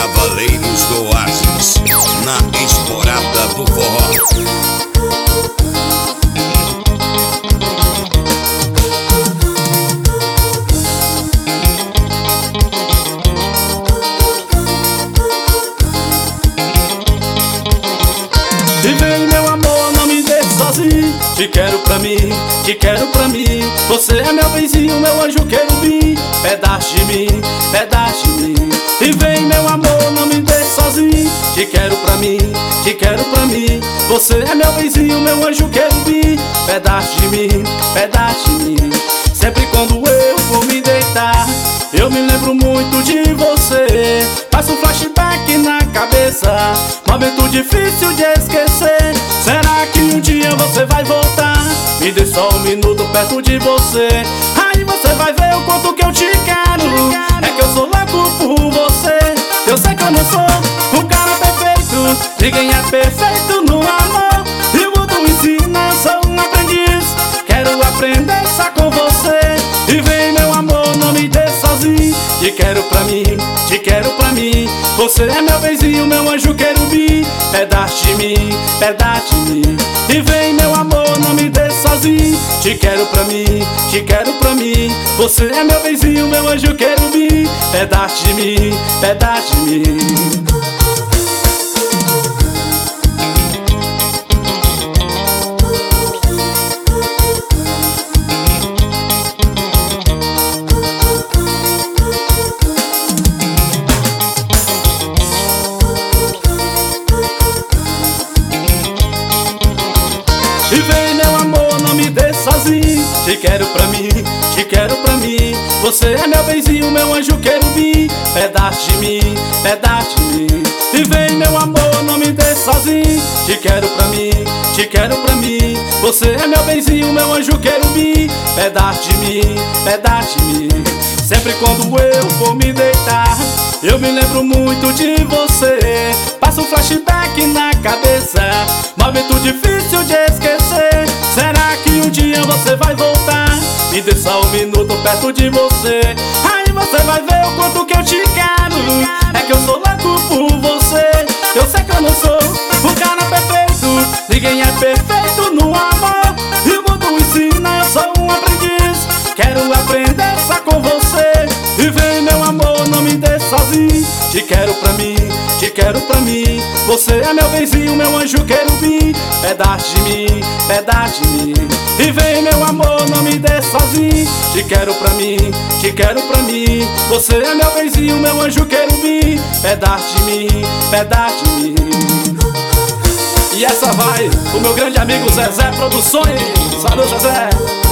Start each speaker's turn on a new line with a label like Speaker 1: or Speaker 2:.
Speaker 1: Cavaleiros do Oásis, na Esporada do Forró.
Speaker 2: E vem, meu amor, não me deixe sozinho. Te quero pra mim, te quero pra mim. Você é meu benzinho, meu anjo querubim. Pedaço de mim, pedaço de mim. E vem, meu amor, não me deixe sozinho. Te quero pra mim, te quero pra mim. Você é meu benzinho, meu anjo querubim. Pedaço de mim, pedaço de mim. Sempre quando eu vou me deitar, eu me lembro muito de você. Faço um flashback na cabeça, momento difícil de esquecer. Será que um dia você vai voltar? Me dê só um minuto perto de você. Aí você vai ver o quanto que eu te quero. É que eu sou louco por você. Eu sei que eu não sou um cara perfeito, ninguém é perfeito no amor. E o mundo ensina, sou um aprendiz. Quero aprender só com você. E vem, meu amor, não me deixe sozinho. Te quero pra mim, te quero pra mim. Você é meu benzinho, meu anjo querubim. Pedaço de mim, pedaço de mim. E vem, meu amor, não me deixe sozinho. Te quero pra mim, te quero pra mim. Você é meu benzinho, meu anjo querubim. Pedaço de mim, pedaço de mim. E vem, meu amor, não me deixe sozinho. Te quero pra mim, te quero pra mim. Você é meu benzinho, meu anjo querubim. Pedaço de mim, pedaço de mim. E vem, meu amor, não me deixe sozinho. Te quero pra mim, te quero pra mim. Você é meu benzinho, meu anjo querubim. Pedaço de mim, pedaço de mim. Sempre quando eu vou me deitar, eu me lembro muito de você. Passo um flashback na cabeça, momento difícil de esquecer. Será que um dia você vai voltar? Me dê só um minuto perto de você. Aí você vai ver o quanto que eu te quero. É que eu sou louco por você. Eu sei que eu não sou um cara perfeito, ninguém é perfeito no amor. E o mundo ensina, eu sou um aprendiz. Quero aprender só com você. E vem, meu amor, não me deixe sozinho. Te quero pra mim, te quero pra mim. Você é meu benzinho, meu anjo querubim. Pedaço de mim, pedaço de mim. E vem, meu amor, não me deixe sozinho. Te quero pra mim, te quero pra mim. Você é meu benzinho, meu anjo querubim. Pedaço de mim, pedaço de mim. E essa vai pro meu grande amigo Zezé Produções. Sabe, Zezé?